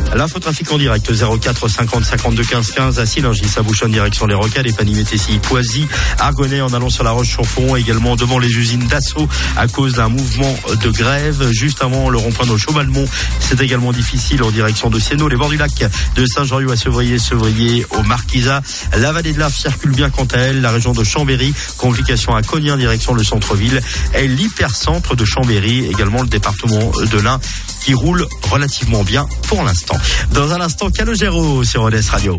L'infotrafic en direct 04 50 52 15 15 à Sillingy, ça bouchonne direction les Rocades et Panimétécy, Poisy, Argonnet en allant sur la Roche-sur-Fonds, également devant les usines d'Assaut à cause d'un mouvement de grève. Juste avant le rond-point de Chaumalmont, c'est également difficile en direction de Sénaux, les bords du lac de Saint-Jean-Riou à Sevrier au Marquisat. La vallée de l'Arve circule bien quant à elle, la région de Chambéry, complications à Cognin direction le centre-ville et l'hypercentre de Chambéry, également le département de l'Ain qui roule relativement bien pour l'instant. Dans un instant, Calogero sur Rodez Radio.